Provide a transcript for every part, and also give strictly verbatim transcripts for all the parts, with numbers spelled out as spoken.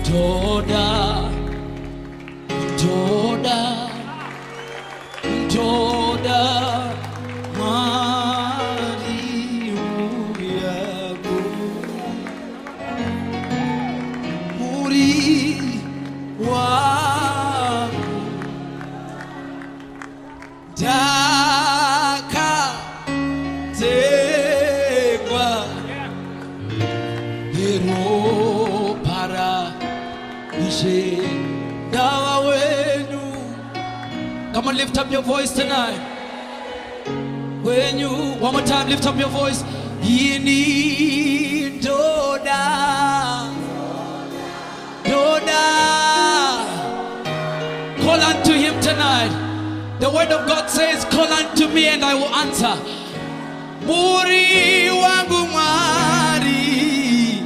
Toda, toda, toda, Maria, muri wa daka tegwa hero para ishe dawa wenu. Come on, lift up your voice tonight. When you, one more time, lift up your voice. Yini doda, doda. Call unto him tonight. The word of God says, call unto me and I will answer. Muri wangu mari,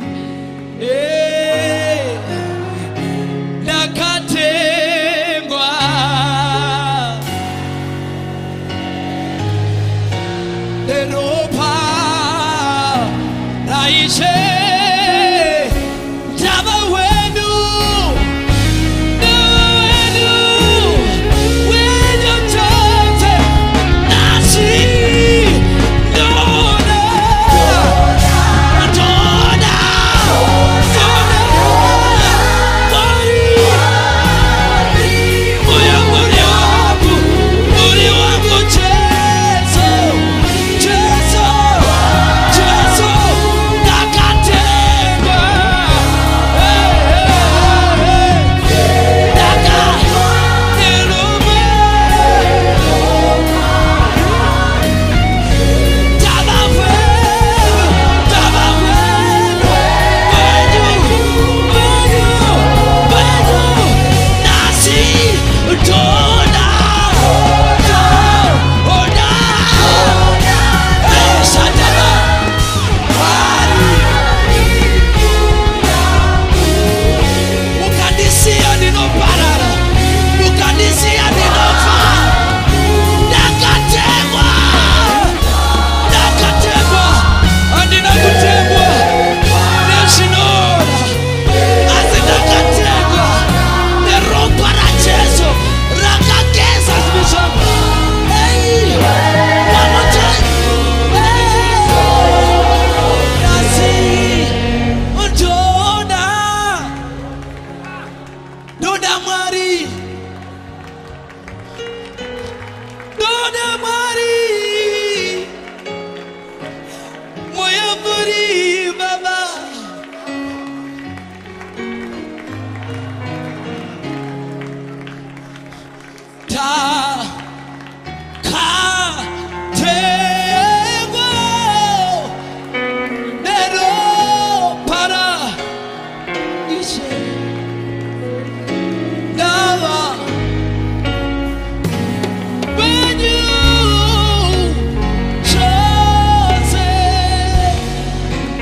eh, nakatengwa. Deropa, raishe.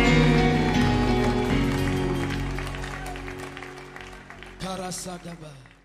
Karasadaba.